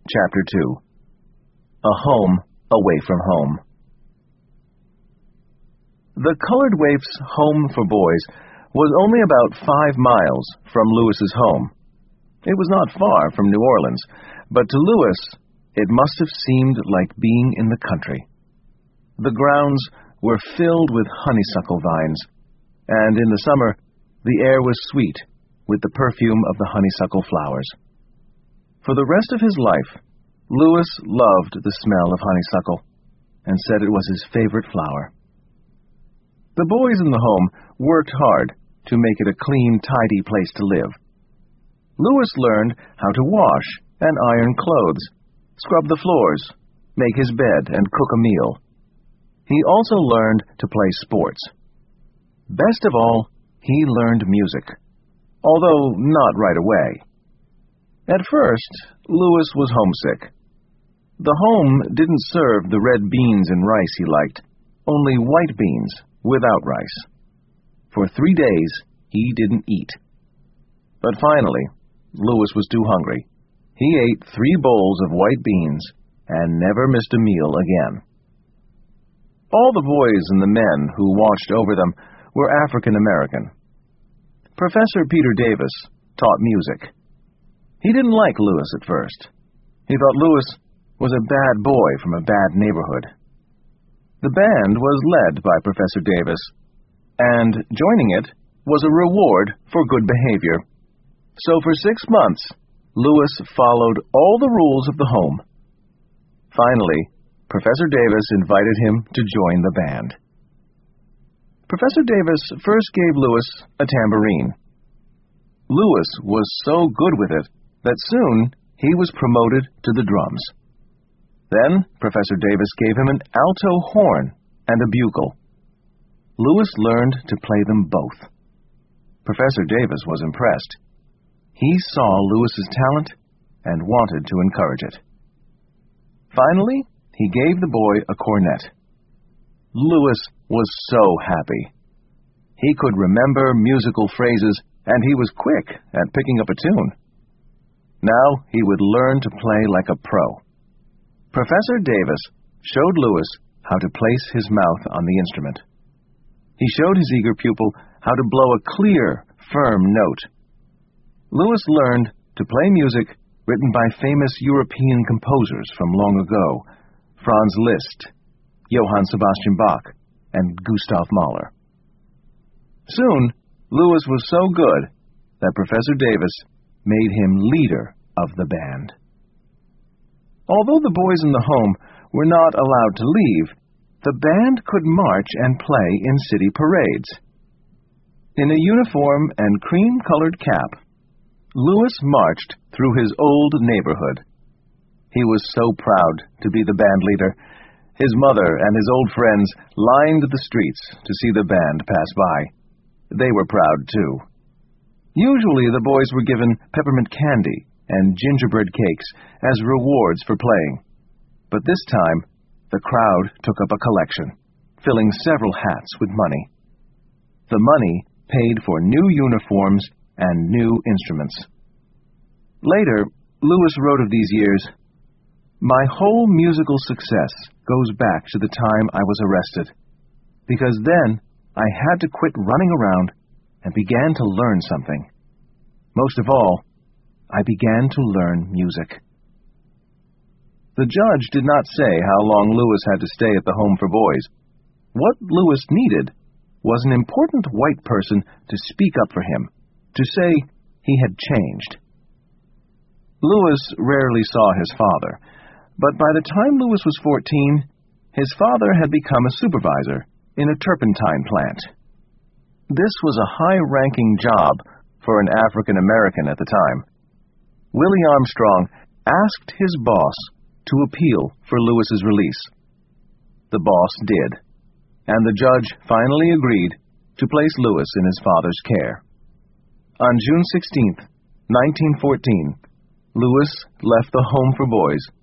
Chapter 2. A Home Away from Home. The Colored Waif's home for boys was only about 5 miles from Lewis's home. It was not far from New Orleans, but to Lewis it must have seemed like being in the country. The grounds were filled with honeysuckle vines, and in the summer the air was sweet with the perfume of the honeysuckle flowers. For the rest of his life, Lewis loved the smell of honeysuckle and said it was his favorite flower. The boys in the home worked hard to make it a clean, tidy place to live. Lewis learned how to wash and iron clothes, scrub the floors, make his bed, and cook a meal. He also learned to play sports. Best of all, he learned music, although not right away. At first, Lewis was homesick. The home didn't serve the red beans and rice he liked, only white beans without rice. For 3 days, he didn't eat. But finally, Lewis was too hungry. He ate 3 bowls of white beans and never missed a meal again. All the boys and the men who watched over them were African American. Professor Peter Davis taught music. He didn't like Lewis at first. He thought Lewis was a bad boy from a bad neighborhood. The band was led by Professor Davis, and joining it was a reward for good behavior. So for 6 months, Lewis followed all the rules of the home. Finally, Professor Davis invited him to join the band. Professor Davis first gave Lewis a tambourine. Lewis was so good with it that soon he was promoted to the drums. Then Professor Davis gave him an alto horn and a bugle. Lewis learned to play them both. Professor Davis was impressed. He saw Lewis's talent and wanted to encourage it. Finally, he gave the boy a cornet. Lewis was so happy. He could remember musical phrases, and he was quick at picking up a tune. Now he would learn to play like a pro. Professor Davis showed Lewis how to place his mouth on the instrument. He showed his eager pupil how to blow a clear, firm note. Lewis learned to play music written by famous European composers from long ago, Franz Liszt, Johann Sebastian Bach, and Gustav Mahler. Soon, Lewis was so good that Professor Davis made him leader of the band. Although the boys in the home were not allowed to leave, the band could march and play in city parades. In a uniform and cream-colored cap, Lewis marched through his old neighborhood. He was so proud to be the band leader. His mother and his old friends lined the streets to see the band pass by. They were proud, too. Usually the boys were given peppermint candy and gingerbread cakes as rewards for playing. But this time, the crowd took up a collection, filling several hats with money. The money paid for new uniforms and new instruments. Later, Lewis wrote of these years, "My whole musical success goes back to the time I was arrested, because then I had to quit running around and began to learn something. Most of all, I began to learn music." The judge did not say how long Lewis had to stay at the home for boys. What Lewis needed was an important white person to speak up for him, to say he had changed. Lewis rarely saw his father, but by the time Lewis was 14, his father had become a supervisor in a turpentine plant. This was a high-ranking job for an African American at the time. Willie Armstrong asked his boss to appeal for Lewis's release. The boss did, and the judge finally agreed to place Lewis in his father's care. On June 16, 1914, Lewis left the home for boys